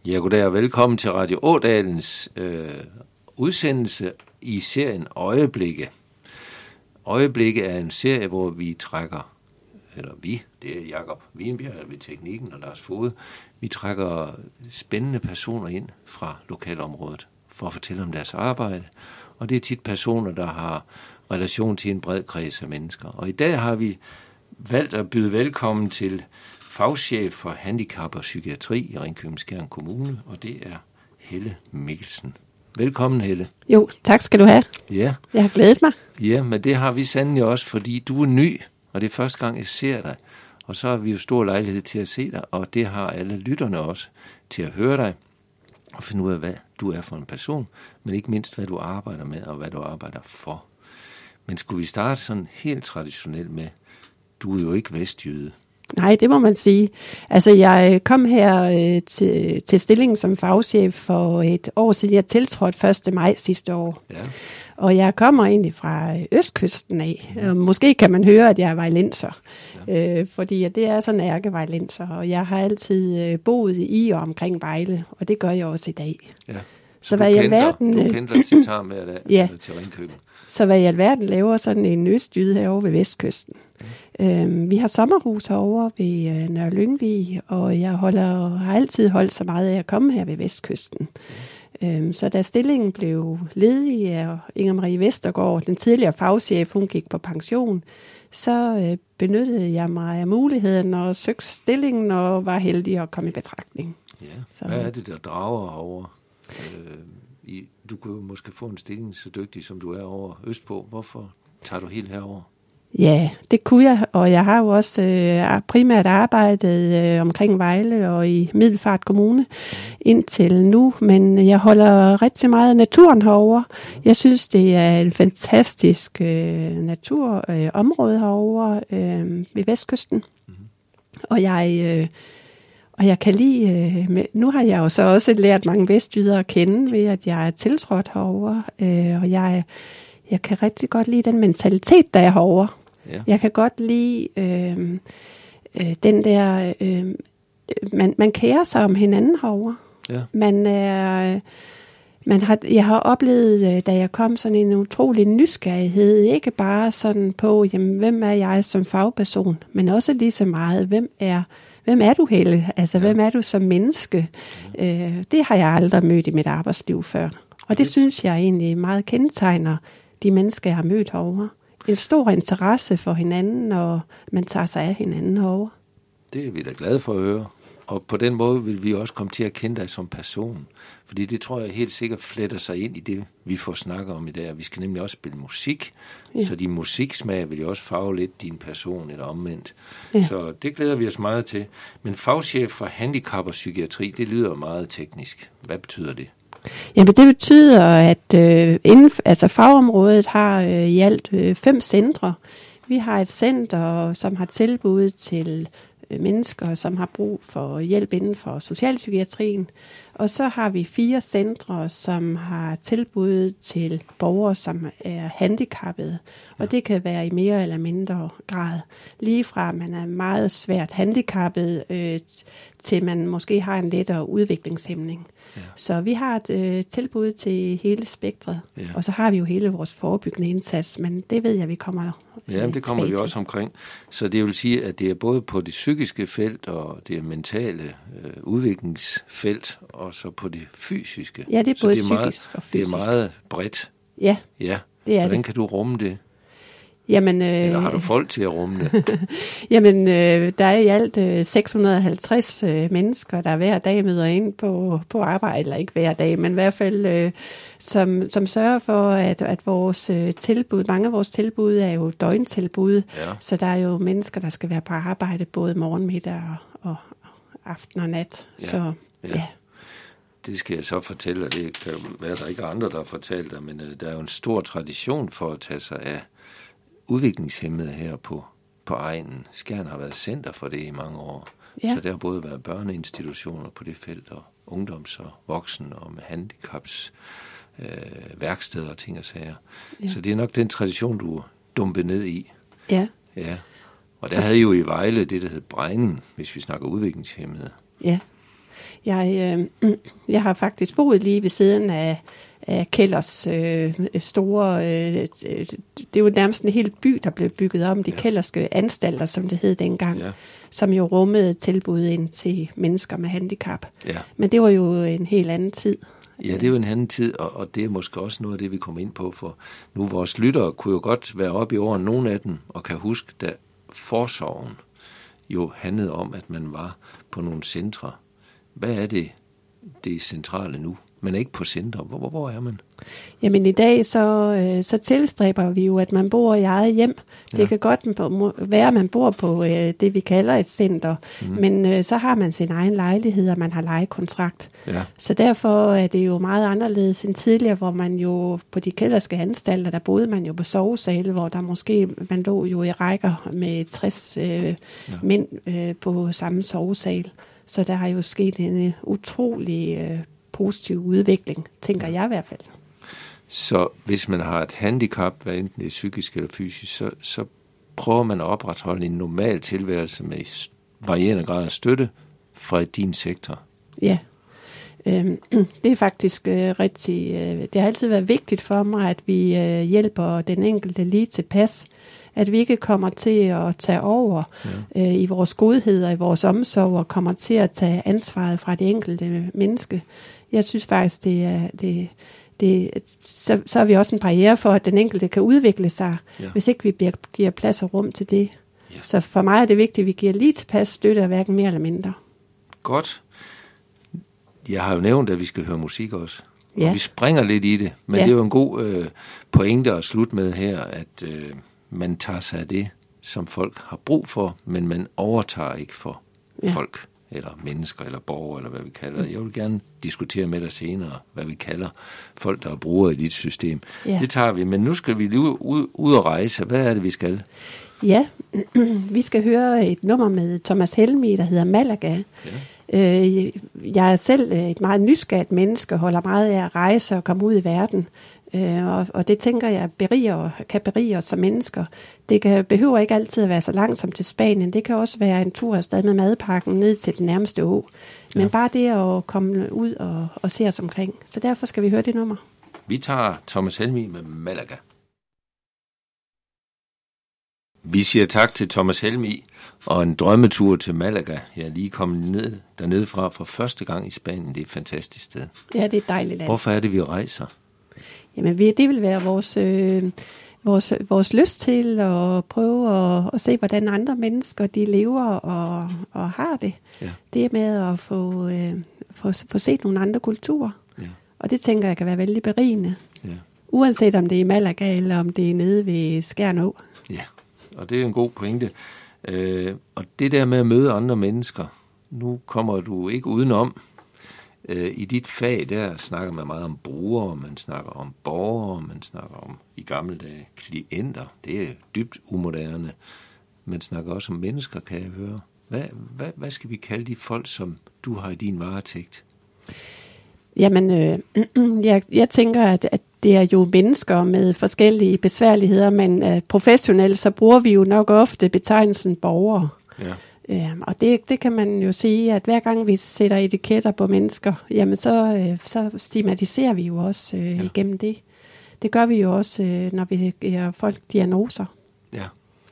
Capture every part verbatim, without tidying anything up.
Ja, goddag og velkommen til Radio Ådalens øh, udsendelse i serien Øjeblikke. Øjeblikke er en serie, hvor vi trækker, eller vi, det er Jakob Wienbjerg ved teknikken og Lars Fod, vi trækker spændende personer ind fra lokalområdet for at fortælle om deres arbejde. Og det er tit personer, der har relation til en bred kreds af mennesker. Og i dag har vi valgt at byde velkommen til fagchef for handicap og psykiatri i Ringkøbing-Skjern Kommune, og det er Helle Mikkelsen. Velkommen, Helle. Jo, tak skal du have. Ja. Jeg har glædet mig. Ja, men det har vi sandelig også, fordi du er ny, og det er første gang, jeg ser dig. Og så har vi jo stor lejlighed til at se dig, og det har alle lytterne også til at høre dig og finde ud af, hvad du er for en person, men ikke mindst, hvad du arbejder med og hvad du arbejder for. Men skulle vi starte sådan helt traditionelt med, du er jo ikke vestjyde. Nej, det må man sige. Altså, jeg kom her øh, til, til stillingen som fagchef for et år siden. Jeg tiltrådte første maj sidste år. Ja. Og jeg kommer egentlig fra østkysten af. Mm. Måske kan man høre, at jeg er vejlenser. Ja. Øh, fordi det er sådan en ærkevejlenser. Og jeg har altid øh, boet i og omkring Vejle, og det gør jeg også i dag. Ja. Så, så du, hvad pendler, alverden, du pendler til Tarm hver dag, ja. eller til Ringkøbing? Så hvad i alverden laver sådan en østjyde herovre ved vestkysten. Mm. Øhm, vi har sommerhus herovre ved øh, Nørre Lyngvig, og jeg holder, har altid holdt så meget af at komme her ved vestkysten. Mm. Øhm, så da stillingen blev ledig, og Inger Marie Vestergaard, den tidligere fagchef, hun gik på pension, så øh, benyttede jeg mig af muligheden og søgte stillingen og var heldig at komme i betragtning. Ja. Så, hvad er det, der drager herovre? Øh, i, du kunne måske få en stilling så dygtig, som du er over østpå. Hvorfor tager du helt herover? Ja, det kunne jeg, og jeg har jo også øh, primært arbejdet øh, omkring Vejle og i Middelfart Kommune indtil nu, men jeg holder rigtig meget af naturen herovre. Jeg synes, det er et fantastisk øh, naturområde øh, herovre øh, ved vestkysten, mm-hmm. og jeg... Øh, Og jeg kan lide, øh, med, nu har jeg jo så også lært mange vestjyder at kende ved, at jeg er tiltrådt herovre, øh, og jeg, jeg kan rigtig godt lide den mentalitet, der er herovre. Ja. Jeg kan godt lide øh, øh, den der, øh, man, man kærer sig om hinanden herovre. Ja. Man er... Man har, jeg har oplevet, da jeg kom, sådan en utrolig nysgerrighed, ikke bare sådan på, jamen, hvem er jeg som fagperson, men også lige så meget, hvem er Hvem er du, Helle? Altså, ja. Hvem er du som menneske? Ja. Øh, det har jeg aldrig mødt i mit arbejdsliv før. Og det synes jeg egentlig meget kendetegner de mennesker, jeg har mødt herovre. En stor interesse for hinanden, og man tager sig af hinanden herovre. Det er vi da glade for at høre. Og på den måde vil vi også komme til at kende dig som person. Fordi det tror jeg helt sikkert fletter sig ind i det, vi får snakket om i dag. Vi skal nemlig også spille musik, ja. Så din musiksmag vil jo også farve lidt din person eller omvendt. Ja. Så det glæder vi os meget til. Men fagchef for handicap og psykiatri, det lyder meget teknisk. Hvad betyder det? Jamen det betyder, at øh, inden, altså fagområdet har øh, i alt øh, fem centre. Vi har et center, som har tilbud til mennesker, som har brug for hjælp inden for socialpsykiatrien. Og så har vi fire centre, som har tilbud til borgere, som er handicappede. Og det kan være i mere eller mindre grad. Lige fra man er meget svært handicappet, øh, til man måske har en lettere udviklingshæmning. Ja. Så vi har et øh, tilbud til hele spektret. Ja. Og så har vi jo hele vores forebyggende indsats, men det ved jeg, vi kommer øh, Ja, det kommer vi også omkring. Så det vil sige, at det er både på det psykiske felt og det mentale øh, udviklingsfelt, og så på det fysiske. Ja, det er både det er psykisk meget, og fysisk. Det er meget bredt. Ja, ja. det er Hvordan det. kan du rumme det? Jamen, øh, Eller har du folk til at rumme det? Jamen, øh, der er i alt øh, seks hundrede og halvtreds øh, mennesker, der hver dag møder ind på, på arbejde, eller ikke hver dag, men i hvert fald, øh, som, som sørger for, at, at vores øh, tilbud, mange af vores tilbud er jo døgntilbud, ja. Så der er jo mennesker, der skal være på arbejde både morgen, middag og, og aften og nat. Ja. Så, ja. ja. Det skal jeg så fortælle, og det kan være, der ikke er andre, der har fortalt dig, men øh, der er jo en stor tradition for at tage sig af udviklingshæmmede her på, på egnen. Skjern har været center for det i mange år. Ja. Så der har både været børneinstitutioner på det felt, og ungdoms- og voksen, og med handicaps, øh, værksteder og ting og sager. Ja. Så det er nok den tradition, du er dumpet ned i. Ja. Ja. Og der havde I jo i Vejle det, der hed Brejning, hvis vi snakker udviklingshæmmede. Ja. Jeg, øh, jeg har faktisk boet lige ved siden af, af Kellers øh, store... Øh, det er jo nærmest en hel by, der blev bygget om. De ja. Kellerske anstalter, som det hed dengang. Ja. Som jo rummede tilbud ind til mennesker med handicap. Ja. Men det var jo en helt anden tid. Ja, det er jo en anden tid, og, og det er måske også noget af det, vi kommer ind på, for nu vores lyttere kunne jo godt være oppe i årene, nogle af dem, og kan huske, da forsorgen jo handlede om, at man var på nogle centre. Hvad er det, det centrale nu? Men ikke på centre. Hvor, hvor er man? Jamen i dag, så, øh, så tilstræber vi jo, at man bor i eget hjem. Det ja. kan godt være, at man bor på øh, det, vi kalder et center. Mm. Men øh, så har man sin egen lejlighed, og man har lejekontrakt. Ja. Så derfor er det jo meget anderledes end tidligere, hvor man jo på de kellerske anstalter, der boede man jo på sovesale, hvor der måske, man lå jo i rækker med tres øh, ja. mænd øh, på samme sovesal. Så der har jo sket en utrolig øh, positiv udvikling, tænker jeg i hvert fald. Så hvis man har et handicap, hvad enten det er psykisk eller fysisk, så, så prøver man at opretholde en normal tilværelse med varierende grad af støtte fra din sektor. Ja, øhm, det er faktisk øh, rigtig... Øh, det har altid været vigtigt for mig, at vi øh, hjælper den enkelte lige tilpas. At vi ikke kommer til at tage over ja. øh, i vores godhed og i vores omsorg, og kommer til at tage ansvaret fra det enkelte menneske. Jeg synes faktisk, det er, det, det, så, så er vi også en barriere for, at den enkelte kan udvikle sig, ja. hvis ikke vi bliver, giver plads og rum til det. Ja. Så for mig er det vigtigt, at vi giver lige tilpas støtte, hverken mere eller mindre. Godt. Jeg har jo nævnt, at vi skal høre musik også. Ja. Og vi springer lidt i det, men ja. det er jo en god øh, pointe at slutte med her, at øh, man tager sig af det, som folk har brug for, men man overtager ikke for ja. folk, eller mennesker, eller borgere, eller hvad vi kalder det. Jeg vil gerne diskutere med dig senere, hvad vi kalder folk, der er brugere i dit system. Ja. Det tager vi, men nu skal vi lige ud, ud og rejse. Hvad er det, vi skal? Ja, vi skal høre et nummer med Thomas Helmig, der hedder Malaga. Ja. Jeg er selv et meget nysgerrigt menneske, holder meget af at rejse og komme ud i verden. Og, og det tænker jeg beriger, kan berige os som mennesker. Det kan, behøver ikke altid at være så langt som til Spanien. Det kan også være en tur afsted med madpakken ned til den nærmeste å. Men ja. bare det at komme ud og, og se os omkring. Så derfor skal vi høre det nummer. Vi tager Thomas Helmig med Malaga. Vi siger tak til Thomas Helmig og en drømmetur til Malaga. Jeg er lige kommet ned dernede fra for første gang i Spanien. Det er et fantastisk sted. Ja, det er et dejligt land. Hvorfor er det, vi rejser? Jamen, det vil være vores, øh, vores, vores lyst til at prøve at, at se, hvordan andre mennesker de lever og, og har det. Ja. Det er med at få, øh, få, få set nogle andre kulturer. Ja. Og det tænker jeg kan være vældig berigende. Ja. Uanset om det er i Malaga eller om det er nede ved Skjern Å. Ja, og det er en god pointe. Øh, og det der med at møde andre mennesker, nu kommer du ikke udenom. I dit fag, der snakker man meget om brugere, man snakker om borgere, man snakker om i gamle dage klienter. Det er dybt umoderne. Man snakker også om mennesker, kan jeg høre. Hvad, hvad, hvad skal vi kalde de folk, som du har i din varetægt? Jamen, øh, jeg, jeg tænker, at, at det er jo mennesker med forskellige besværligheder, men øh, professionelt så bruger vi jo nok ofte betegnelsen borgere. Ja. Øh, og det, det kan man jo sige, at hver gang vi sætter etiketter på mennesker, jamen så, øh, så stigmatiserer vi jo også øh, ja. igennem det. Det gør vi jo også, øh, når vi giver folk diagnoser. Ja.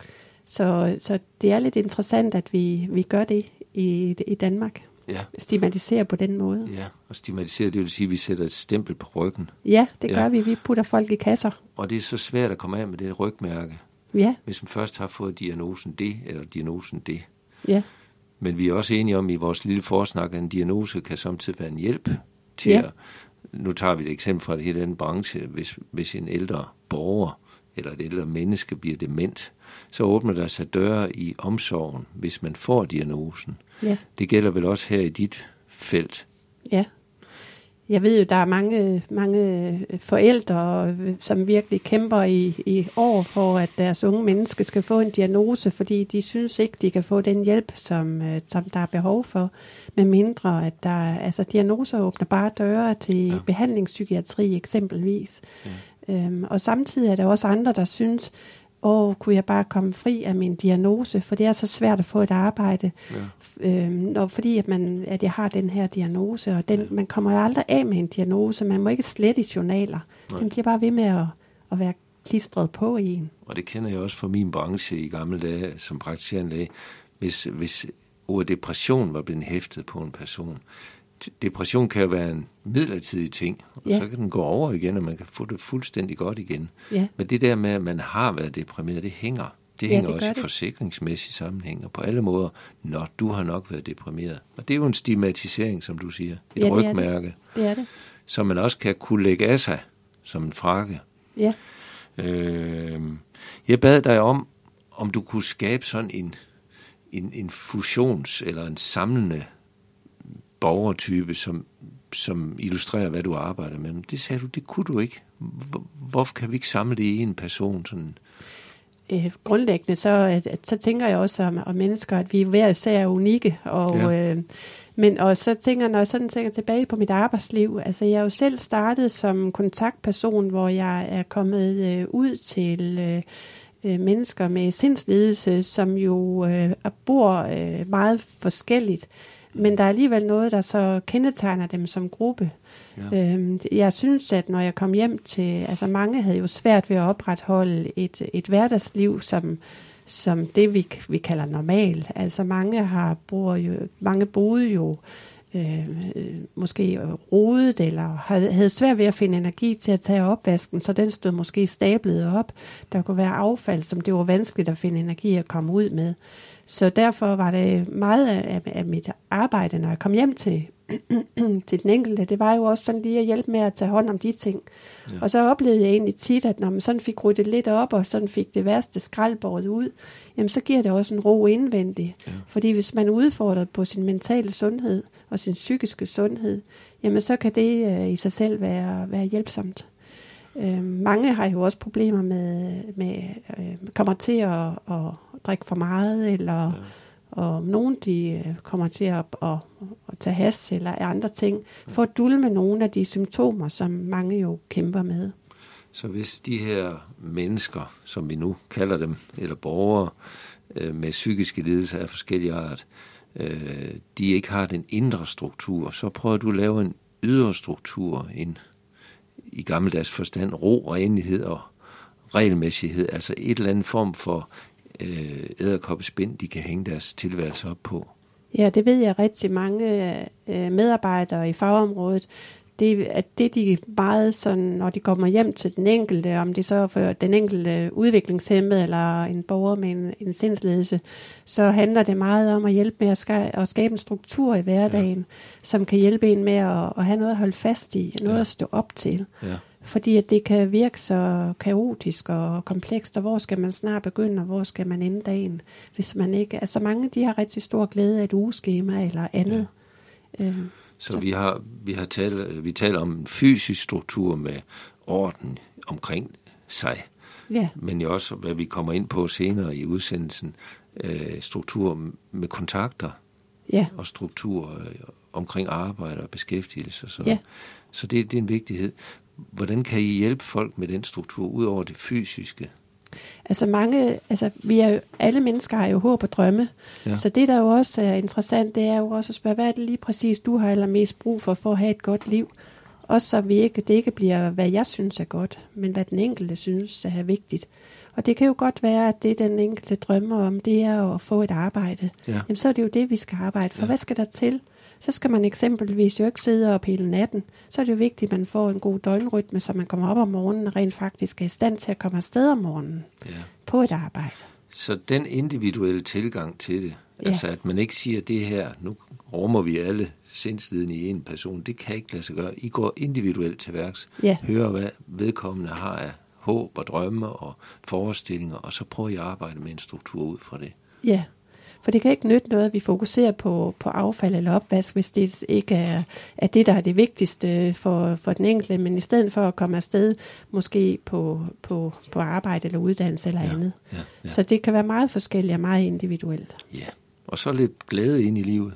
Så, så det er lidt interessant, at vi, vi gør det i, i Danmark. Ja. Stigmatiserer på den måde. Ja, og stigmatiserer, det vil sige, at vi sætter et stempel på ryggen. Ja, det gør ja. vi. Vi putter folk i kasser. Og det er så svært at komme af med det rygmærke. Ja. Hvis man først har fået diagnosen det, eller diagnosen det. Ja. Men vi er også enige om i vores lille forsnak, at en diagnose kan samtidig være en hjælp til ja. at, nu tager vi et eksempel fra et helt andet branche, hvis, hvis en ældre borger eller et ældre menneske bliver dement, så åbner der sig døre i omsorgen, hvis man får diagnosen. Ja. Det gælder vel også her i dit felt. Ja. Jeg ved jo, der er mange, mange forældre, som virkelig kæmper i, i år for, at deres unge menneske skal få en diagnose, fordi de synes ikke, de kan få den hjælp, som, som der er behov for, med mindre at der, altså diagnoser åbner bare døre til ja. behandlingspsykiatri eksempelvis. Ja. Øhm, og samtidig er der også andre, der synes, og kunne jeg bare komme fri af min diagnose, for det er så svært at få et arbejde, ja. øhm, når, fordi at, man, at jeg har den her diagnose, og den, ja. man kommer jo aldrig af med en diagnose, man må ikke slette i journaler. Nej. Den bliver bare ved med at, at være klistret på i en. Og det kender jeg også fra min branche i gamle dage som praktiserende læge. Hvis, hvis ordet depression var blevet hæftet på en person. Depression kan jo være en midlertidig ting, og ja. så kan den gå over igen, og man kan få det fuldstændig godt igen. Ja. Men det der med, at man har været deprimeret, det hænger. Det ja, hænger det også i forsikringsmæssig sammenhæng, og på alle måder, når du har nok været deprimeret. Og det er jo en stigmatisering, som du siger. Et ja, rygmærke. Det er det. Det er det. Som man også kan kunne lægge af sig som en frakke. Ja. Øh, jeg bad dig om, om du kunne skabe sådan en, en, en fusions- eller en samlende borgertype, som, som illustrerer, hvad du arbejder med. Men det sagde du, det kunne du ikke. Hvorfor kan vi ikke samle det i en person? Sådan? Øh, grundlæggende, så, at, at, så tænker jeg også om, om mennesker, at vi hver især er unikke. Og, ja. øh, men, og så tænker når jeg sådan tænker tilbage på mit arbejdsliv, altså jeg er jo selv startet som kontaktperson, hvor jeg er kommet øh, ud til øh, øh, mennesker med sindslidelse, som jo øh, bor øh, meget forskelligt. Men der er alligevel noget, der så kendetegner dem som gruppe. Ja. Øhm, jeg synes, at når jeg kom hjem til... Altså mange havde jo svært ved at opretholde et, et hverdagsliv, som, som det, vi, vi kalder normal. Altså mange har bor jo, mange boede jo øh, måske rodet, eller havde, havde svært ved at finde energi til at tage opvasken, så den stod måske stablet op. Der kunne være affald, som det var vanskeligt at finde energi at komme ud med. Så derfor var det meget af, af mit arbejde, når jeg kom hjem til, til den enkelte, det var jo også sådan lige at hjælpe med at tage hånd om de ting. Ja. Og så oplevede jeg egentlig tit, at når man sådan fik ryddet lidt op, og sådan fik det værste skraldbordet ud, jamen så giver det også en ro indvendig. Ja. Fordi hvis man er udfordret på sin mentale sundhed og sin psykiske sundhed, jamen så kan det uh, i sig selv være, være hjælpsomt. Uh, mange har jo også problemer med, med uh, kommer til at, at drikke for meget, eller ja. og nogen de kommer til at, at, at tage has eller andre ting, for at dulme nogle af de symptomer, som mange jo kæmper med. Så hvis de her mennesker, som vi nu kalder dem, eller borgere øh, med psykiske lidelser af forskellige art, øh, de ikke har den indre struktur, så prøver du at lave en ydre struktur, en i gammeldags forstand ro og enighed og regelmæssighed, altså et eller andet form for edderkoppespind, de kan hænge deres tilværelse op på. Ja, det ved jeg rigtig mange øh, medarbejdere i fagområdet. Det, at det de meget sådan, når de kommer hjem til den enkelte, om det så for den enkelte udviklingshæmmede eller en borger med en, en sindsledelse, så handler det meget om at hjælpe med at, ska, at skabe en struktur i hverdagen, ja. som kan hjælpe en med at, at have noget at holde fast i, noget ja. at stå op til. Ja. Fordi at det kan virke så kaotisk og komplekst, og hvor skal man snart begynde, og hvor skal man ende dagen, hvis man ikke... Altså mange, de har rigtig stor glæde af et ugeskema eller andet. Ja. Øh, så, så vi har, vi har talt, vi taler om en fysisk struktur med orden omkring sig, ja. men jo også, hvad vi kommer ind på senere i udsendelsen, øh, struktur med kontakter, ja. og struktur øh, omkring arbejde og beskæftigelse. Så, ja. så det, det er en vigtighed. Hvordan kan I hjælpe folk med den struktur, ud over det fysiske? Altså mange, altså vi er jo, alle mennesker har jo håb og drømme. Ja. Så det, der jo også er interessant, det er jo også at spørge, hvad er det lige præcis, du har allermest brug for, for at have et godt liv? Også så vi ikke, det ikke bliver, hvad jeg synes er godt, men hvad den enkelte synes er vigtigt. Og det kan jo godt være, at det, den enkelte drømmer om, det er at få et arbejde. Ja. Jamen så er det jo det, vi skal arbejde for. Ja. Hvad skal der til? Så skal man eksempelvis jo ikke sidde op hele natten. Så er det jo vigtigt, at man får en god døgnrytme, så man kommer op om morgenen og rent faktisk er i stand til at komme afsted om morgenen ja. på et arbejde. Så den individuelle tilgang til det, ja. altså at man ikke siger, at det her, nu rummer vi alle sindslidende i en person, det kan ikke lade sig gøre. I går individuelt til værks, ja. hører hvad vedkommende har af håb og drømme og forestillinger, og så prøver jeg at arbejde med en struktur ud fra det. Ja. For det kan ikke nytte noget, at vi fokuserer på, på affald eller opvask, hvis det ikke er, er det, der er det vigtigste for, for den enkelte, men i stedet for at komme afsted, måske på, på, på arbejde eller uddannelse eller ja, andet. Ja, ja. Så det kan være meget forskelligt og meget individuelt. Ja, og så lidt glæde ind i livet.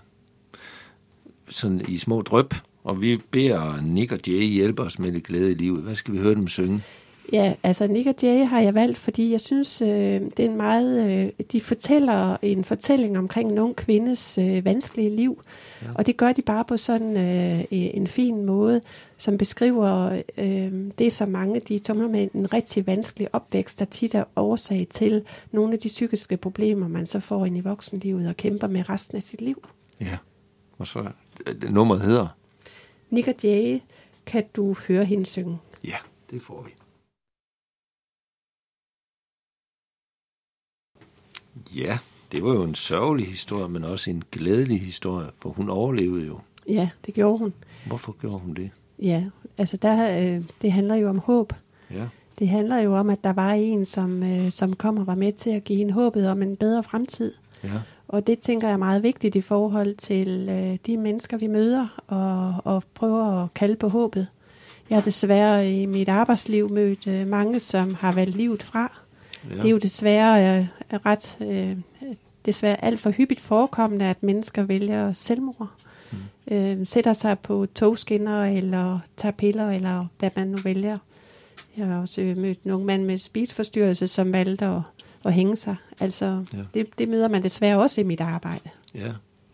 Sådan i små dryp, og vi beder Nick og Jay hjælpe os med lidt glæde i livet. Hvad skal vi høre dem synge? Ja, altså Nick og Jay har jeg valgt, fordi jeg synes, øh, det er en meget, øh, de fortæller en fortælling omkring en ung kvindes øh, vanskelige liv, ja. Og det gør de bare på sådan øh, en fin måde, som beskriver øh, det, som mange de tumler med en rigtig vanskelig opvækst, der tit er årsag til nogle af de psykiske problemer, man så får ind i voksenlivet og kæmper med resten af sit liv. Ja, og så det nummeret hedder? Nick og Jay, kan du høre hende synge? Ja, det får vi. Ja, det var jo en sørgelig historie, men også en glædelig historie, for hun overlevede jo. Ja, det gjorde hun. Hvorfor gjorde hun det? Ja, altså der, øh, det handler jo om håb. Ja. Det handler jo om, at der var en, som, øh, som kom og var med til at give hende håbet om en bedre fremtid. Ja. Og det tænker jeg er meget vigtigt i forhold til øh, de mennesker, vi møder, og, og prøver at kalde på håbet. Jeg har desværre i mit arbejdsliv mødt øh, mange, som har valgt livet fra. Ja. Det er jo desværre øh, ret øh, desværre alt for hyppigt forekommende, at mennesker vælger selvmord. Mm. Øh, sætter sig på togskinner, eller tager piller, eller hvad man nu vælger. Jeg har også øh, mødt nogle mænd med spiseforstyrrelse, som valgte at, at hænge sig. Altså, ja. det, det møder man desværre også i mit arbejde. Ja.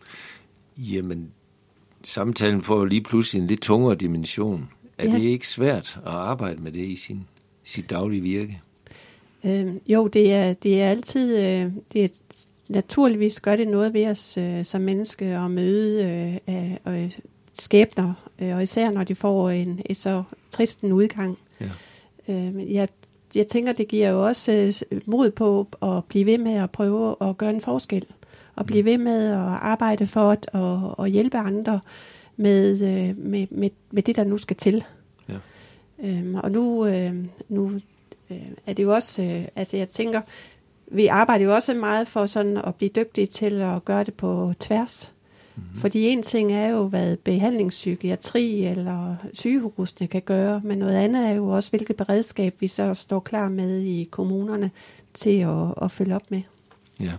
Jamen, samtalen får jo lige pludselig en lidt tungere dimension. Er ja. det ikke svært at arbejde med det i sin, sit daglige virke? Øh, jo, det er, det er altid, øh, det er, naturligvis gør det noget ved os øh, som menneske at møde øh, øh, skæbner, øh, og især når de får en, et så trist en udgang. Ja. Øh, jeg, jeg tænker, det giver jo også øh, mod på at blive ved med at prøve at gøre en forskel, og blive ved med at arbejde for at og, og hjælpe andre med, øh, med, med, med det, der nu skal til. Ja. Øh, og nu, øh, nu er det jo også, øh, altså jeg tænker, vi arbejder jo også meget for sådan at blive dygtige til at gøre det på tværs. Mm-hmm. Fordi en ting er jo, hvad behandlingspsykiatri eller sygehusene kan gøre, men noget andet er jo også, hvilket beredskab vi så står klar med i kommunerne til at, at følge op med. Ja,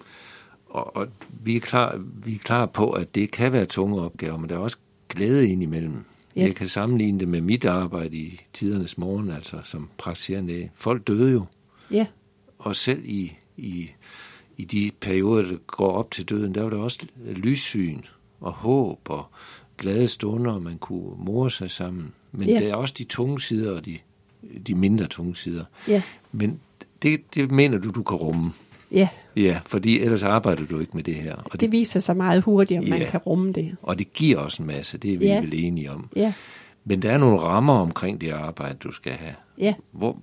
og, og vi, er klar, vi er klar på, at det kan være tunge opgaver, men der er også glæde indimellem. Ja. Jeg kan sammenligne det med mit arbejde i tidernes morgen, altså som praktiserende læge. Folk døde jo. Ja. Og selv i, i, i de perioder, der går op til døden, der var der også lyssyn og håb og glade stunder, og man kunne more sig sammen. Men ja. Der er også de tunge sider og de, de mindre tunge sider. Ja. Men det, det mener du, du kan rumme. Ja. Ja, fordi ellers arbejder du ikke med det her. Og det, det viser sig meget hurtigt, om ja. Man kan rumme det. Og det giver også en masse, det er vi ja. vel enige om. Ja. Men der er nogle rammer omkring det arbejde, du skal have. Ja. Hvor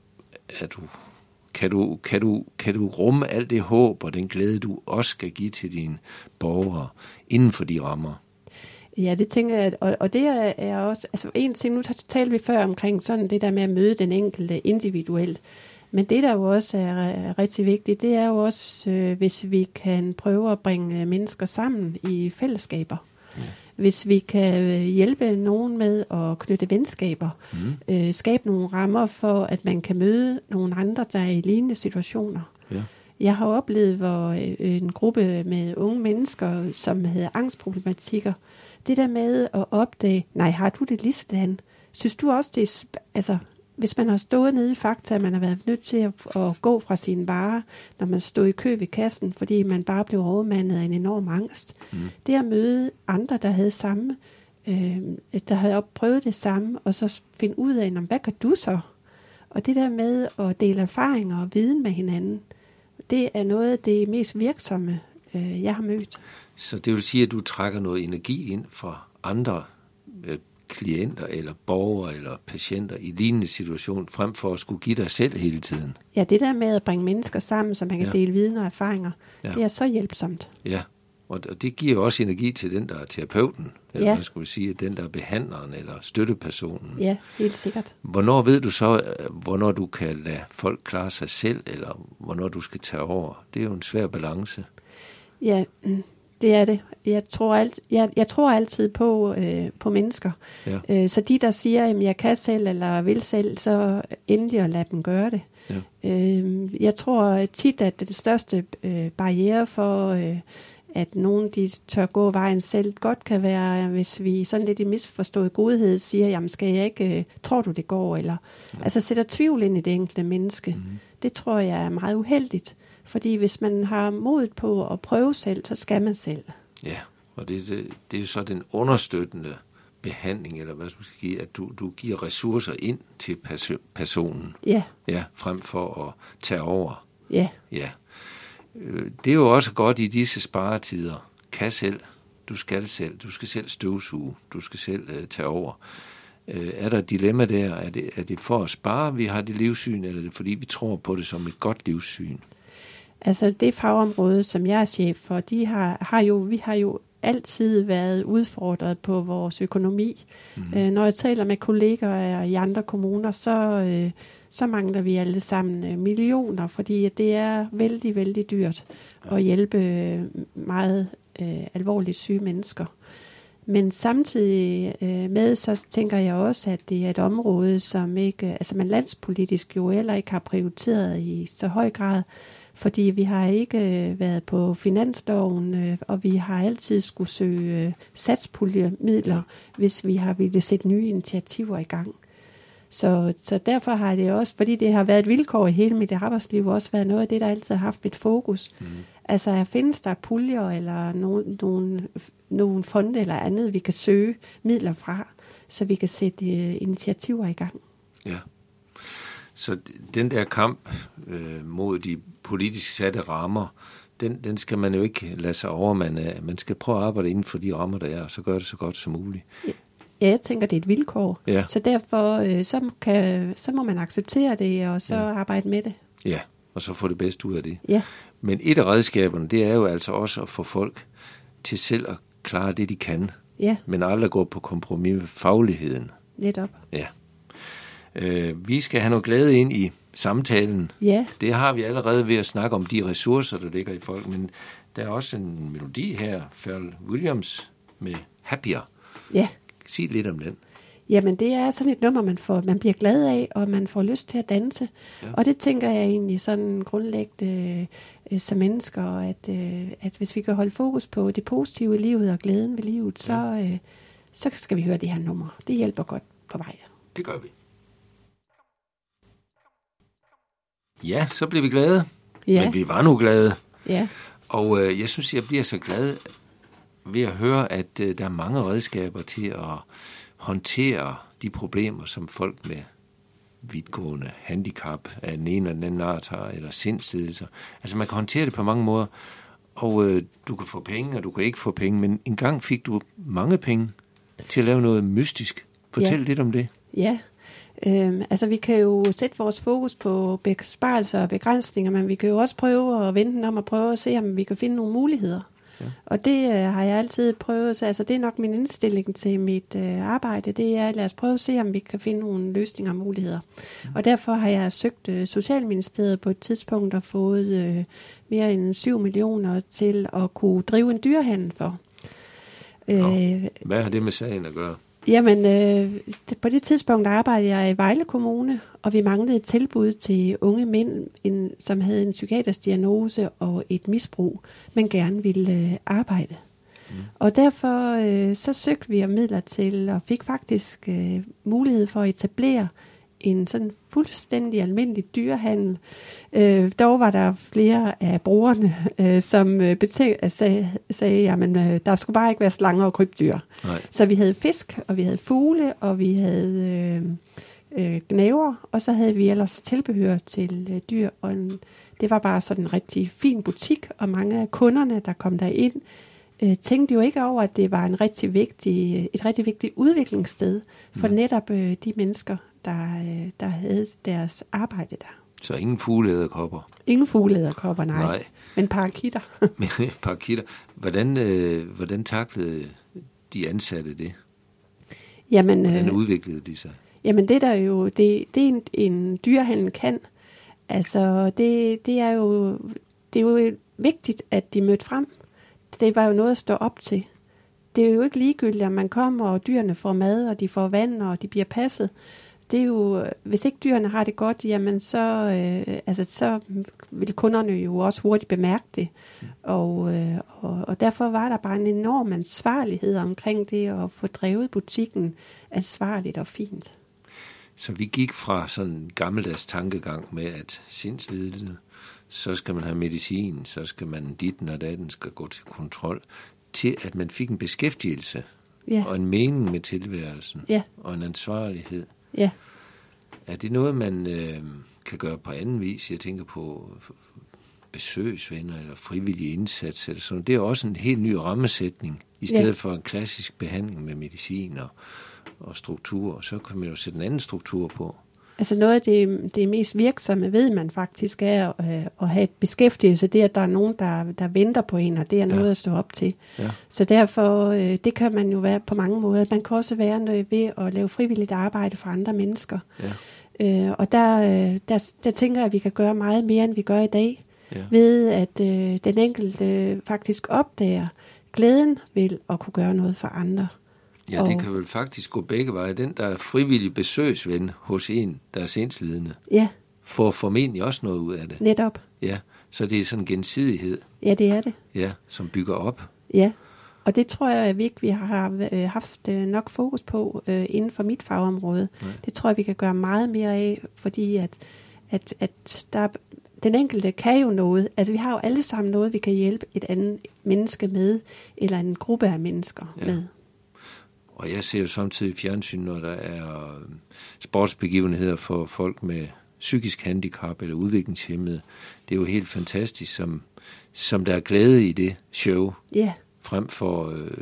er du, kan, du, kan, du, kan du rumme alt det håb og den glæde, du også skal give til dine borgere inden for de rammer? Ja, det tænker jeg, og, og det er, er også, altså en ting, nu talte vi før omkring sådan det der med at møde den enkelte individuelt. Men det, der jo også er, er rigtig vigtigt, det er jo også, øh, hvis vi kan prøve at bringe mennesker sammen i fællesskaber. Ja. Hvis vi kan hjælpe nogen med at knytte venskaber, mm. øh, skabe nogle rammer for, at man kan møde nogle andre, der er i lignende situationer. Ja. Jeg har oplevet, hvor øh, en gruppe med unge mennesker, som havde angstproblematikker, det der med at opdage, nej, har du det lige sådan? Synes du også, det er, altså, hvis man har stået nede i Fakta, man har været nødt til at, at gå fra sine varer, når man stod i kø ved kassen, fordi man bare blev overmandet af en enorm angst. Mm. Det at møde andre, der havde samme, øh, der havde prøvet det samme, og så finde ud af, hvad kan du så? Og det der med at dele erfaringer og viden med hinanden, det er noget af det mest virksomme, øh, jeg har mødt. Så det vil sige, at du trækker noget energi ind fra andre øh, klienter eller borgere eller patienter i lignende situation, frem for at skulle give dig selv hele tiden. Ja, det der med at bringe mennesker sammen, så man kan ja. dele viden og erfaringer, ja. det er så hjælpsomt. Ja, og det giver jo også energi til den, der er terapeuten, eller ja. hvad skulle jeg sige, den, der er behandleren eller støttepersonen. Ja, helt sikkert. Hvornår ved du så, hvornår du kan lade folk klare sig selv, eller hvornår du skal tage over? Det er jo en svær balance. Ja, det er det. Jeg tror, alt, jeg, jeg tror altid på, øh, på mennesker. Ja. Øh, så de, der siger, at jeg kan selv eller vil selv, så endelig at lade dem gøre det. Ja. Øh, jeg tror tit, at det største øh, barriere for, øh, at nogen de tør gå vejen selv. Godt kan være, hvis vi sådan lidt i misforstået godhed siger, jamen skal jeg ikke, øh, tror du det går? Eller, ja. Altså sætter tvivl ind i det enkelte menneske. Mm-hmm. Det tror jeg er meget uheldigt. Fordi hvis man har modet på at prøve selv, så skal man selv. Ja, og det, det, det er jo så den understøttende behandling, eller hvad skal man sige, at du, du giver ressourcer ind til pers- personen. Ja. Ja, frem for at tage over. Ja. Ja. Det er jo også godt i disse sparetider. Kan selv, du skal selv, du skal selv støvsuge, du skal selv uh, tage over. Uh, er der et dilemma der? Er det, er det for at spare, vi har det livssyn, eller er det fordi, vi tror på det som et godt livssyn? Altså det fagområde, som jeg er chef for, de har, har jo, vi har jo altid været udfordret på vores økonomi. Mm-hmm. Øh, når jeg taler med kolleger i andre kommuner, så, øh, så mangler vi alle sammen øh, millioner, fordi det er vældig, vældig dyrt ja. at hjælpe øh, meget øh, alvorligt syge mennesker. Men samtidig øh, med, så tænker jeg også, at det er et område, som ikke, altså man landspolitisk jo heller ikke har prioriteret i så høj grad, fordi vi har ikke øh, været på finansloven, øh, og vi har altid skulle søge øh, satspuljemidler, hvis vi har ville sætte nye initiativer i gang. Så, så derfor har det også, fordi det har været et vilkår i hele mit arbejdsliv, også været noget af det, der altid har haft mit fokus. Mm. Altså findes der puljer eller nogen, nogen, nogen fonde eller andet, vi kan søge midler fra, så vi kan sætte øh, initiativer i gang. Ja. Så den der kamp øh, mod de politisk satte rammer, den, den skal man jo ikke lade sig overmande af. Man skal prøve at arbejde inden for de rammer, der er, og så gøre det så godt som muligt. Ja, jeg tænker, det er et vilkår. Ja. Så derfor øh, så, kan, så må man acceptere det, og så ja. arbejde med det. Ja, og så få det bedste ud af det. Ja. Men et af redskaberne, det er jo altså også at få folk til selv at klare det, de kan. Ja. Men aldrig gå på kompromis med fagligheden. Netop. Ja. Øh, vi skal have noget glæde ind i samtalen. Ja. Det har vi allerede ved at snakke om de ressourcer, der ligger i folk, men der er også en melodi her, Pharrell Williams med Happier. Ja. Sig lidt om den. Jamen det er sådan et nummer, man, får, man bliver glad af, og man får lyst til at danse. Ja. Og det tænker jeg egentlig sådan grundlæggende øh, som mennesker, at, øh, at hvis vi kan holde fokus på det positive i livet og glæden ved livet, ja. så, øh, så skal vi høre det her nummer. Det hjælper godt på vej. Det gør vi. Ja, så bliver vi glade. Ja. Men vi var nu glade. Ja. Og øh, jeg synes, jeg bliver så glad ved at høre, at øh, der er mange redskaber til at håndtere de problemer, som folk med vidtgående handicap af den ene eller den anden art har, eller sindslidelser. Altså man kan håndtere det på mange måder, og øh, du kan få penge, og du kan ikke få penge, men engang fik du mange penge til at lave noget mystisk. Fortæl ja. lidt om det. Ja, øhm, altså vi kan jo sætte vores fokus på besparelser og begrænsninger, men vi kan jo også prøve at vende den om og prøve at se, om vi kan finde nogle muligheder. Ja. Og det øh, har jeg altid prøvet, så altså, det er nok min indstilling til mit øh, arbejde, det er, lad os prøve at se, om vi kan finde nogle løsninger og muligheder. Mm. Og derfor har jeg søgt øh, Socialministeriet på et tidspunkt og fået øh, mere end syv millioner til at kunne drive en dyrehandel for. Øh, Hvad har det med sagen at gøre? Jamen, øh, på det tidspunkt arbejdede jeg i Vejle Kommune, og vi manglede et tilbud til unge mænd, en, som havde en psykiatrisk diagnose og et misbrug, men gerne ville øh, arbejde. Mm. Og derfor øh, så søgte vi om midler til, og fik faktisk øh, mulighed for at etablere en sådan fuldstændig almindelig dyrehandel. Øh, dog var der flere af brugerne, øh, som øh, betæ- sagde, sagde jamen øh, der skulle bare ikke være slanger og krybdyr. Nej. Så vi havde fisk, og vi havde fugle, og vi havde øh, øh, gnæver, og så havde vi ellers tilbehør til øh, dyr. Og en, det var bare sådan en rigtig fin butik, og mange af kunderne, der kom derind, øh, tænkte jo ikke over, at det var en rigtig vigtig, et rigtig vigtigt udviklingssted for mm. netop øh, de mennesker, Der, der havde deres arbejde der. Så ingen fuglederkopper? Ingen fuglederkopper, nej. nej. Men parakitter. parakitter. Hvordan, øh, hvordan taklede de ansatte det? Jamen, hvordan øh, udviklede de sig? Jamen det der jo, det, det en, en dyrehandel kan. Altså det, det er jo det er jo vigtigt, at de mødte frem. Det var jo noget at stå op til. Det er jo ikke ligegyldigt, at man kommer, og dyrene får mad, og de får vand, og de bliver passet. det er jo, hvis ikke dyrene har det godt, jamen så, øh, altså, så vil kunderne jo også hurtigt bemærke det. Mm. Og, øh, og, og derfor var der bare en enorm ansvarlighed omkring det at få drevet butikken ansvarligt og fint. Så vi gik fra sådan en gammeldags tankegang med, at sindslidende, så skal man have medicin, så skal man ditten og datten skal gå til kontrol, til at man fik en beskæftigelse. Ja. Og en mening med tilværelsen. Ja. Og en ansvarlighed. Ja. Er det noget, man øh, kan gøre på anden vis? Jeg tænker på besøgsvenner eller frivillige indsats. Eller sådan. Det er også en helt ny rammesætning, i stedet ja. for en klassisk behandling med medicin og, og struktur. Så kan man jo sætte en anden struktur på. Altså noget af det, det mest virksomme, ved man faktisk, er øh, at have et beskæftigelse. Det er, at der er nogen, der, der venter på en, og det er noget ja. at stå op til. Ja. Så derfor, øh, det kan man jo være på mange måder. Man kan også være noget ved at lave frivilligt arbejde for andre mennesker. Ja. Øh, og der, øh, der, der tænker jeg, at vi kan gøre meget mere, end vi gør i dag. Ja. Ved at øh, den enkelte øh, faktisk opdager glæden ved at kunne gøre noget for andre. Ja, det kan vel faktisk gå begge veje. Den, der er frivillig besøgsven hos en, der er sindslidende, ja. får formentlig også noget ud af det. Netop. Ja, så det er sådan en gensidighed. Ja, det er det. Ja, som bygger op. Ja, og det tror jeg virkelig, vi har haft nok fokus på uh, inden for mit fagområde. Ja. Det tror jeg, vi kan gøre meget mere af, fordi at, at, at der, den enkelte kan jo noget. Altså, vi har jo alle sammen noget, vi kan hjælpe et andet menneske med, eller en gruppe af mennesker ja. med. Og jeg ser jo samtidig fjernsyn, når der er sportsbegivenheder for folk med psykisk handicap eller udviklingshæmmede. Det er jo helt fantastisk, som, som der er glæde i det show. Yeah. Frem for øh,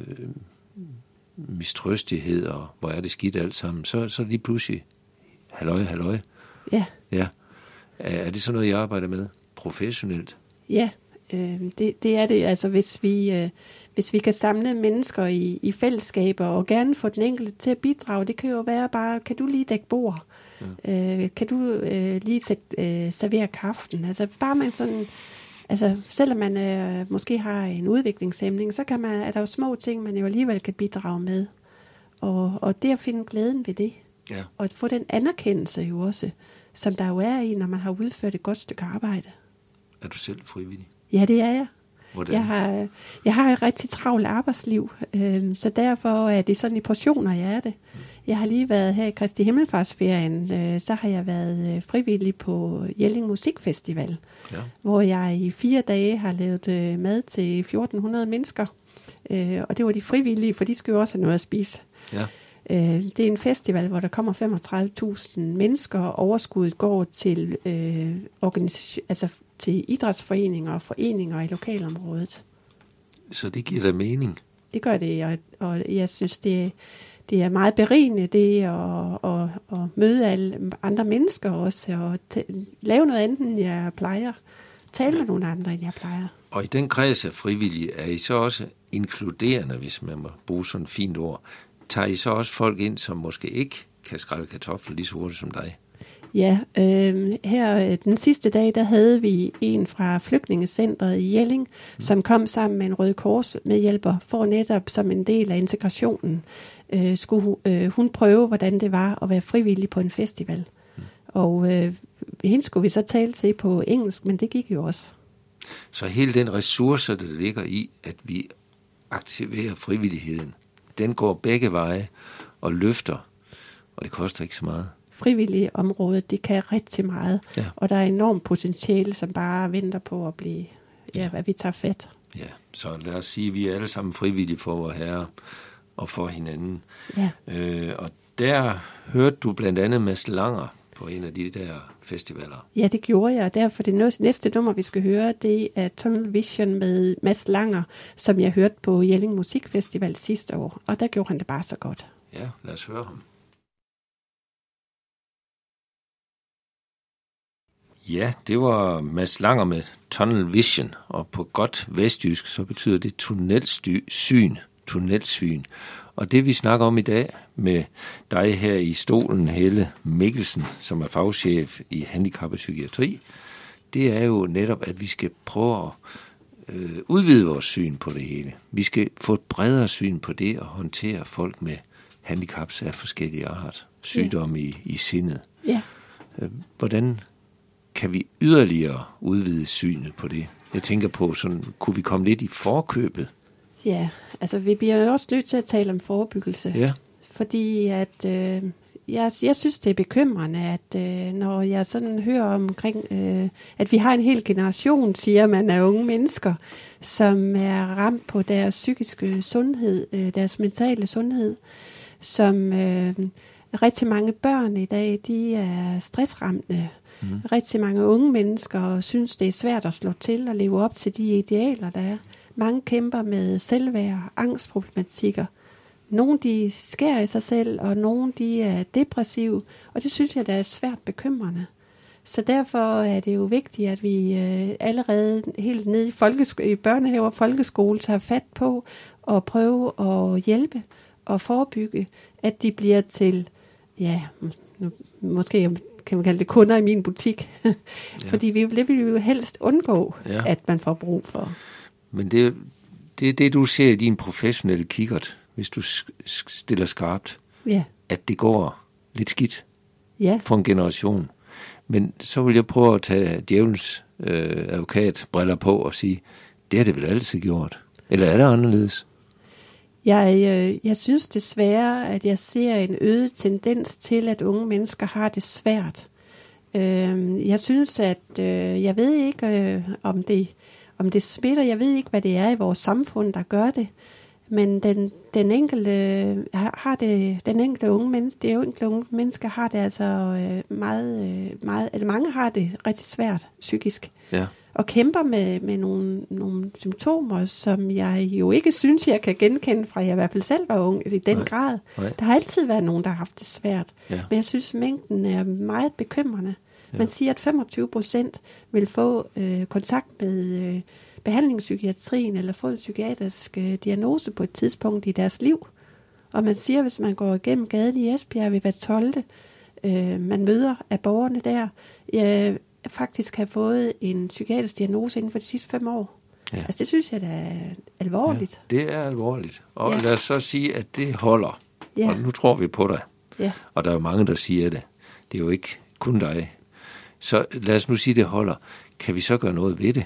mistrøstighed og hvor er det skidt alt sammen. Så, så lige pludselig, halløj, halløj. Yeah. Ja. Er, er det sådan noget, I arbejder med professionelt? Ja, øh, det, det er det. Altså hvis vi... Øh Hvis vi kan samle mennesker i, i fællesskaber og gerne få den enkelte til at bidrage, det kan jo være bare, kan du lige dække bord? Ja. Øh, kan du øh, lige sæt, øh, servere kaften? Altså bare man sådan, altså selvom man øh, måske har en udviklingshæmning, så kan man, er der jo små ting, man jo alligevel kan bidrage med. Og, og det at finde glæden ved det. Ja. Og at få den anerkendelse jo også, som der jo er i, når man har udført et godt stykke arbejde. Er du selv frivillig? Ja, det er jeg. Hvordan? Jeg har, jeg har et rigtig travlt arbejdsliv, øh, så derfor er det sådan i portioner, jeg er det. Jeg har lige været her i Kristi Himmelfartsferien, øh, så har jeg været øh, frivillig på Jelling Musikfestival, ja. hvor jeg i fire dage har lavet øh, mad til fjorten hundrede mennesker, øh, og det var de frivillige, for de skal jo også have noget at spise. Ja. Øh, det er en festival, hvor der kommer femogtredive tusind mennesker, og overskuddet går til øh, organisation, altså til idrætsforeninger og foreninger i lokalområdet. Så det giver da mening? Det gør det, og, og jeg synes, det, det er meget berigende, det at, at, at møde alle andre mennesker også, og t- lave noget andet, end jeg plejer. Tale med nogle andre, end jeg plejer. Og i den kreds af frivillige, er I så også inkluderende, hvis man må bruge sådan et fint ord? Tager I så også folk ind, som måske ikke kan skrælle kartofler lige så hurtigt som dig? Ja, øh, her den sidste dag, der havde vi en fra Flygtningecentret i Jelling, mm. som kom sammen med en Røde Kors medhjælper, for netop som en del af integrationen, øh, skulle øh, hun prøve, hvordan det var at være frivillig på en festival. Mm. Og øh, hende skulle vi så tale til på engelsk, men det gik jo også. Så hele den ressource, der ligger i, at vi aktiverer frivilligheden, den går begge veje og løfter, og det koster ikke så meget. Frivillige område, det kan rigtig meget, ja. Og der er enormt potentiale, som bare venter på at blive, ja, ja. hvad vi tager fat. Ja, så lad os sige, at vi er alle sammen frivillige for vor Herre og for hinanden. Ja. Øh, og der hørte du blandt andet Mads Langer på en af de der festivaler. Ja, det gjorde jeg, og derfor det næste nummer, vi skal høre, det er Tunnel Vision med Mads Langer, som jeg hørte på Jelling Musikfestival sidste år, og der gjorde han det bare så godt. Ja, lad os høre ham. Ja, det var Mads Langer med Tunnel Vision, og på godt vestjysk, så betyder det tunnelsyn, tunnelsyn. Og det vi snakker om i dag med dig her i stolen, Helle Mikkelsen, som er fagchef i handicap og psykiatri, det er jo netop, at vi skal prøve at øh, udvide vores syn på det hele. Vi skal få et bredere syn på det at håndtere folk med handicaps af forskellige art, sygdomme ja. i, i sindet. Ja. Hvordan kan vi yderligere udvide synet på det? Jeg tænker på, sådan, kunne vi komme lidt i forkøbet? Ja, altså vi bliver jo også nødt til at tale om forebyggelse. Ja. Fordi at, øh, jeg, jeg synes, det er bekymrende, at øh, når jeg sådan hører omkring, øh, at vi har en hel generation, siger man, af unge mennesker, som er ramt på deres psykiske sundhed, øh, deres mentale sundhed, som øh, rigtig mange børn i dag, de er stressramte. Mm. Rigtig mange unge mennesker synes, det er svært at slå til og leve op til de idealer, der er. Mange kæmper med selvværd, angstproblematikker. Nogle de skærer i sig selv, og nogle de er depressive, og det synes jeg, der er svært bekymrende. Så derfor er det jo vigtigt, at vi øh, allerede helt ned i, folkesko- i børnehave og folkeskole tager fat på og prøve at hjælpe og forebygge, at de bliver til, ja, nu, måske kan man kalde det kunder i min butik. Ja. Fordi vi, det vil vi jo helst undgå, ja. At man får brug for. Men det er det, det, du ser i din professionelle kikkert, hvis du stiller skarpt, ja. At det går lidt skidt ja. For en generation. Men så vil jeg prøve at tage djævelens øh, advokatbriller på og sige, det har det vel altid gjort. Eller er det anderledes? Jeg, øh, jeg synes desværre, at jeg ser en øget tendens til, at unge mennesker har det svært. Øh, jeg synes, at øh, jeg ved ikke, øh, om det om det smitter. Jeg ved ikke, hvad det er i vores samfund, der gør det. Men den, den enkelte har det, den enkelte unge menneske, det enkelte unge mennesker har det altså øh, meget, øh, meget, eller mange har det rigtig svært psykisk. Ja. Og kæmper med, med nogle, nogle symptomer, som jeg jo ikke synes, jeg kan genkende fra, jeg i hvert fald selv var ung i den Nej. grad. Nej. Der har altid været nogen, der har haft det svært. Ja. Men jeg synes, mængden er meget bekymrende. Ja. Man siger, at femogtyve procent vil få øh, kontakt med øh, behandlingspsykiatrien eller få en psykiatrisk øh, diagnose på et tidspunkt i deres liv. Og man siger, hvis man går igennem gaden i Esbjerg ved hver tolvte, øh, man møder af borgerne der, øh, faktisk har fået en psykiatrisk diagnose inden for de sidste fem år. Ja. Altså det synes jeg, der er alvorligt. Ja, det er alvorligt. Og ja. Lad os så sige, at det holder. Ja. Og nu tror vi på dig. Ja. Og der er jo mange, der siger det. Det er jo ikke kun dig. Så lad os nu sige, at det holder. Kan vi så gøre noget ved det?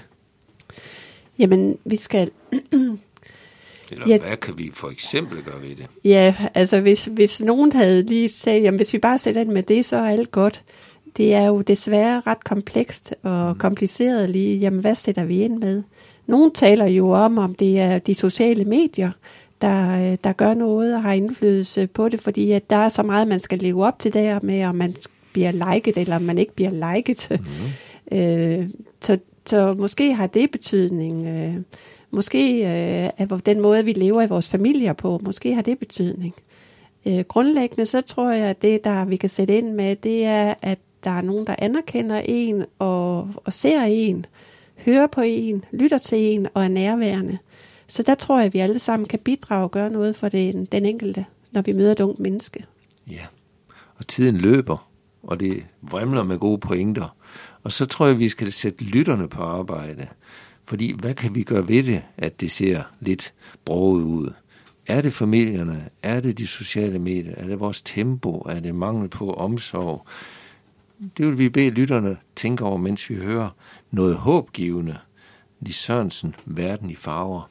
Jamen, vi skal... Eller ja. Hvad kan vi for eksempel gøre ved det? Ja, altså hvis, hvis nogen havde lige sagt, jamen hvis vi bare sætter ind med det, så er alt godt. Det er jo desværre ret komplekst og mm. kompliceret lige. Jamen, hvad sætter vi ind med? Nogle taler jo om, om det er de sociale medier, der, der gør noget og har indflydelse på det, fordi at der er så meget, man skal leve op til der med, om man bliver liket, eller om man ikke bliver liket. Mm. øh, så, så måske har det betydning. Øh, måske øh, er den måde, vi lever i vores familier på, måske har det betydning. Øh, grundlæggende så tror jeg, at det, der vi kan sætte ind med, det er, at der er nogen, der anerkender en og, og ser en, hører på en, lytter til en og er nærværende. Så der tror jeg, at vi alle sammen kan bidrage og gøre noget for den, den enkelte, når vi møder et ungt menneske. Ja, og tiden løber, og det vrimler med gode pointer. Og så tror jeg, at vi skal sætte lytterne på arbejde. Fordi hvad kan vi gøre ved det, at det ser lidt broget ud? Er det familierne? Er det de sociale medier? Er det vores tempo? Er det mangel på omsorg? Det vil vi bede lytterne tænke over, mens vi hører noget håbgivende. Lis Sørensen, Verden i farver.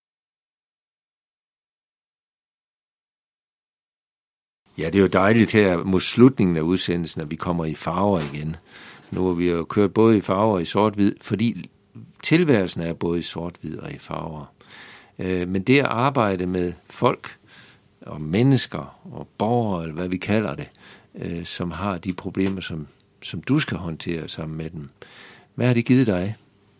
Ja, det er jo dejligt her mod slutningen af udsendelsen, at vi kommer i farver igen. Nu har vi jo kørt både i farver og i sort-hvid, fordi tilværelsen er både i sort-hvid og i farver. Men det at arbejde med folk og mennesker og borgere, eller hvad vi kalder det, som har de problemer, som, som du skal håndtere sammen med dem. Hvad har det givet dig?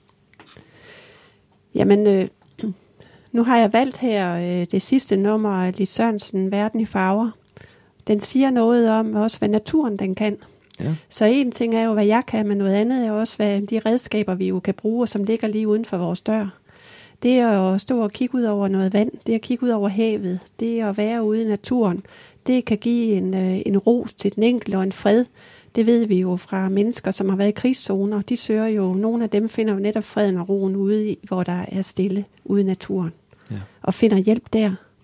Jamen, øh, nu har jeg valgt her øh, det sidste nummer af Lis Sørensen, Verden i farver. Den siger noget om også, hvad naturen den kan. Ja. Så en ting er jo, hvad jeg kan, men noget andet er også, hvad de redskaber, vi jo kan bruge, som ligger lige uden for vores dør. Det er at stå og kigge ud over noget vand, det er at kigge ud over havet, det er at være ude i naturen. Det kan give en, en ro til den enkelte og en fred. Det ved vi jo fra mennesker, som har været i krigszoner. De søger jo, nogle af dem finder jo netop freden og roen ude, i, hvor der er stille ude i naturen. Ja. Og finder hjælp der.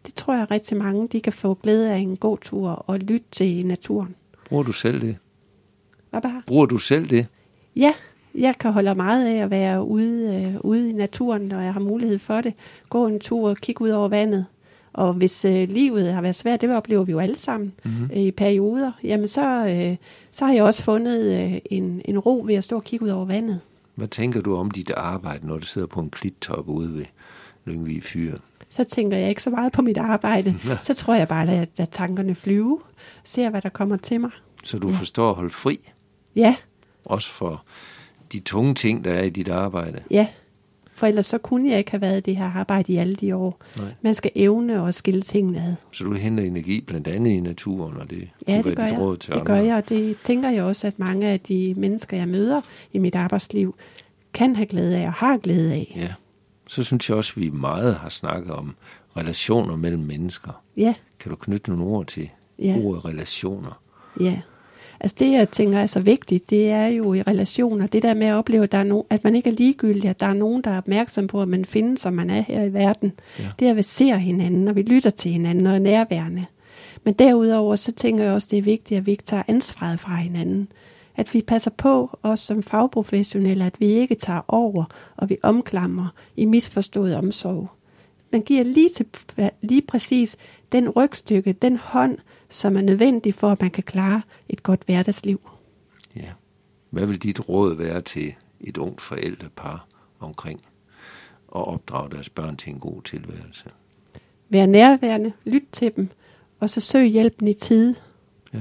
Det tror jeg rigtig mange, de kan få glæde af en god tur og lytte til naturen. Bruger du selv det? Hvad bare? Bruger du selv det? Ja, jeg kan holde meget af at være ude, øh, ude i naturen, når jeg har mulighed for det. Gå en tur og kigge ud over vandet. Og hvis øh, livet har været svært, det oplever vi jo alle sammen mm-hmm. øh, i perioder, jamen så, øh, så har jeg også fundet øh, en, en ro ved at stå og kigge ud over vandet. Hvad tænker du om dit arbejde, når du sidder på en klittop ude ved Lyngvig Fyr? Så tænker jeg ikke så meget på mit arbejde. Ja. Så tror jeg bare, at, at tankerne flyve. Ser, hvad der kommer til mig. Så du ja. forstår at holde fri? Ja. Også for de tunge ting, der er i dit arbejde? Ja. For ellers så kunne jeg ikke have været i det her arbejde i alle de år. Nej. Man skal evne at skille tingene ad. Så du henter energi blandt andet i naturen, og det ja, kunne det være dit råd til det andre? gør jeg, og det tænker jeg også, at mange af de mennesker, jeg møder i mit arbejdsliv, kan have glæde af og har glæde af. Ja, så synes jeg også, at vi meget har snakket om relationer mellem mennesker. Ja. Kan du knytte nogle ord til ja. ordet relationer? Ja. Altså det, jeg tænker er så vigtigt, det er jo i relationer. Det der med at opleve, at, der er no, at man ikke er ligegyldig, at der er nogen, der er opmærksom på, at man findes, som man er her i verden. Ja. Det er, at vi ser hinanden, og vi lytter til hinanden og er nærværende. Men derudover, så tænker jeg også, det er vigtigt, at vi ikke tager ansvaret fra hinanden. At vi passer på os som fagprofessionelle, at vi ikke tager over, og vi omklamrer i misforstået omsorg. Man giver lige, til, lige præcis den rygstykke, den hånd, som er nødvendig for, at man kan klare et godt hverdagsliv. Ja. Hvad vil dit råd være til et ungt forældrepar omkring at opdrage deres børn til en god tilværelse? Vær nærværende, lyt til dem, og så søg hjælpen i tide. Ja,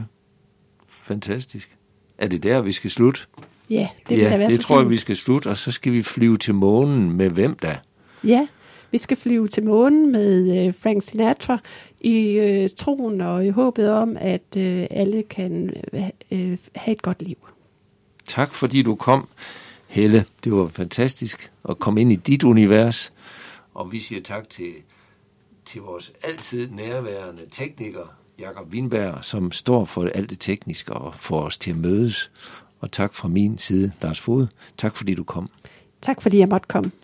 fantastisk. Er det der, vi skal slutte? Ja, det vil ja, da være det så tror jeg, fint. vi skal slutte, og så skal vi flyve til månen med hvem da? Ja, vi skal flyve til månen med øh, Frank Sinatra i øh, troen og i håbet om, at øh, alle kan øh, have et godt liv. Tak fordi du kom, Helle. Det var fantastisk at komme ind i dit univers. Og vi siger tak til, til vores altid nærværende tekniker, Jakob Winberg, som står for alt det tekniske og får os til at mødes. Og tak fra min side, Lars Fod. Tak fordi du kom. Tak fordi jeg måtte komme.